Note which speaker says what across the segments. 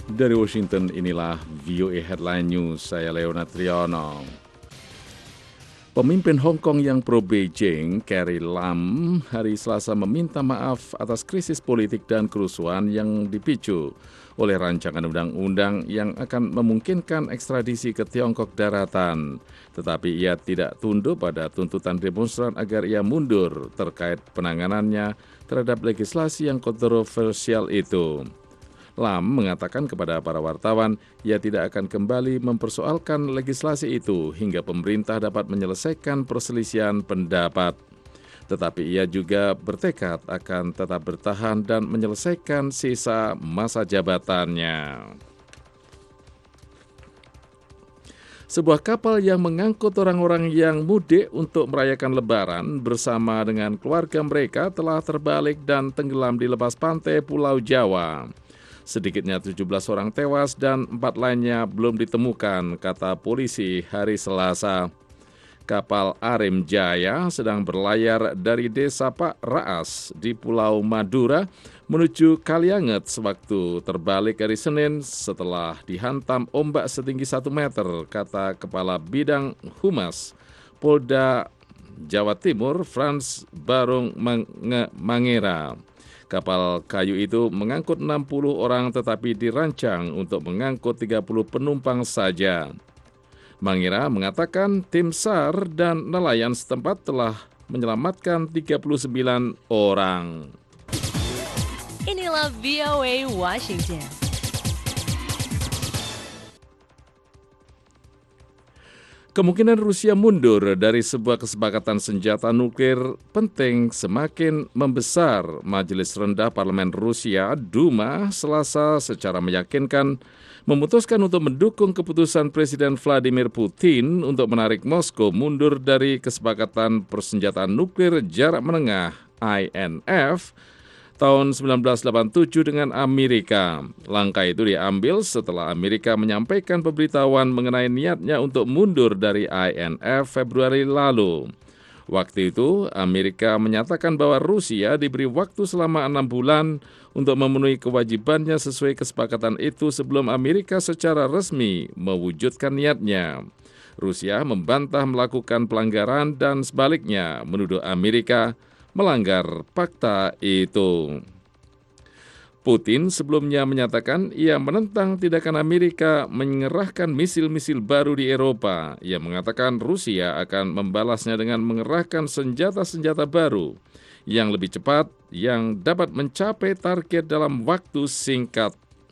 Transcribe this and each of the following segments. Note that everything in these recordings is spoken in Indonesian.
Speaker 1: Dari Washington, inilah VOA Headline News, saya Leonard Triono. Pemimpin Hong Kong yang pro-Beijing, Carrie Lam, hari Selasa meminta maaf atas krisis politik dan kerusuhan yang dipicu oleh rancangan undang-undang yang akan memungkinkan ekstradisi ke Tiongkok daratan. Tetapi ia tidak tunduk pada tuntutan demonstran agar ia mundur terkait penanganannya terhadap legislasi yang kontroversial itu. Lam mengatakan kepada para wartawan ia tidak akan kembali mempersoalkan legislasi itu hingga pemerintah dapat menyelesaikan perselisihan pendapat. Tetapi ia juga bertekad akan tetap bertahan dan menyelesaikan sisa masa jabatannya. Sebuah kapal yang mengangkut orang-orang yang mudik untuk merayakan Lebaran bersama dengan keluarga mereka telah terbalik dan tenggelam di lepas pantai Pulau Jawa. Sedikitnya 17 orang tewas dan 4 lainnya belum ditemukan, kata polisi hari Selasa. Kapal Arim Jaya sedang berlayar dari desa Pak Raas di Pulau Madura menuju Kalianget sewaktu terbalik hari Senin setelah dihantam ombak setinggi 1 meter, kata Kepala Bidang Humas Polda Jawa Timur Frans Barung Mangera. Kapal kayu itu mengangkut 60 orang tetapi dirancang untuk mengangkut 30 penumpang saja. Mangera mengatakan tim SAR dan nelayan setempat telah menyelamatkan 39 orang.
Speaker 2: Inilah VOA Washington.
Speaker 1: Kemungkinan Rusia mundur dari sebuah kesepakatan senjata nuklir penting semakin membesar. Majelis Rendah Parlemen Rusia, Duma, Selasa secara meyakinkan memutuskan untuk mendukung keputusan Presiden Vladimir Putin untuk menarik Moskow mundur dari kesepakatan persenjataan nuklir jarak menengah INF tahun 1987 dengan Amerika. Langkah itu diambil setelah Amerika menyampaikan pemberitahuan mengenai niatnya untuk mundur dari INF Februari lalu. Waktu itu, Amerika menyatakan bahwa Rusia diberi waktu selama 6 bulan untuk memenuhi kewajibannya sesuai kesepakatan itu sebelum Amerika secara resmi mewujudkan niatnya. Rusia membantah melakukan pelanggaran dan sebaliknya menuduh Amerika melanggar fakta itu. Putin sebelumnya menyatakan ia menentang tindakan Amerika mengerahkan misil-misil baru di Eropa. Ia mengatakan Rusia akan membalasnya dengan mengerahkan senjata-senjata baru yang lebih cepat yang dapat mencapai target dalam waktu singkat.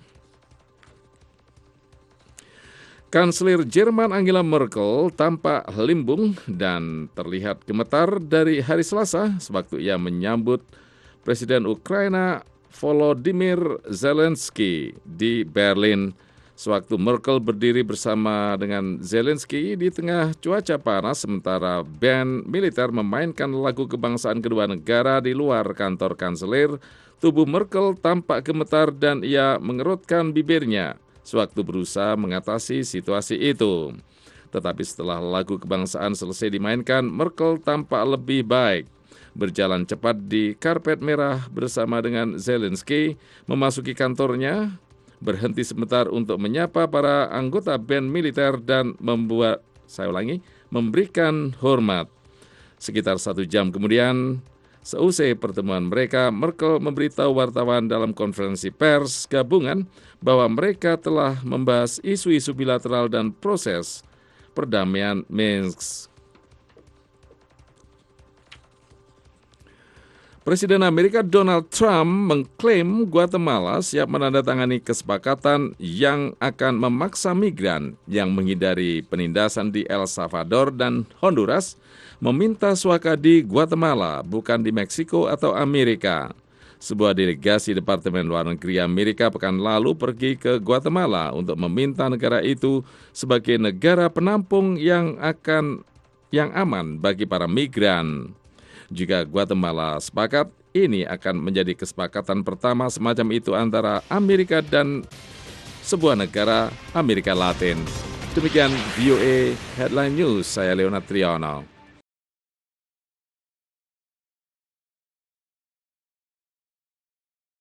Speaker 1: Kanselir Jerman Angela Merkel tampak limbung dan terlihat gemetar dari hari Selasa sewaktu ia menyambut Presiden Ukraina Volodymyr Zelensky di Berlin. Sewaktu Merkel berdiri bersama dengan Zelensky di tengah cuaca panas sementara band militer memainkan lagu kebangsaan kedua negara di luar kantor kanselir, tubuh Merkel tampak gemetar dan ia mengerutkan bibirnya sewaktu berusaha mengatasi situasi itu. Tetapi setelah lagu kebangsaan selesai dimainkan, Merkel tampak lebih baik. Berjalan cepat di karpet merah bersama dengan Zelensky, memasuki kantornya, berhenti sebentar untuk menyapa para anggota band militer dan memberikan hormat. Sekitar 1 jam kemudian, seusai pertemuan mereka, Merkel memberitahu wartawan dalam konferensi pers gabungan bahwa mereka telah membahas isu-isu bilateral dan proses perdamaian Minsk. Presiden Amerika Donald Trump mengklaim Guatemala siap menandatangani kesepakatan yang akan memaksa migran yang menghindari penindasan di El Salvador dan Honduras meminta suaka di Guatemala, bukan di Meksiko atau Amerika. Sebuah delegasi Departemen Luar Negeri Amerika pekan lalu pergi ke Guatemala untuk meminta negara itu sebagai negara penampung yang aman bagi para migran. Jika Guatemala sepakat, ini akan menjadi kesepakatan pertama semacam itu antara Amerika dan sebuah negara Amerika Latin. Demikian VOA Headline News, saya Leonard Triono.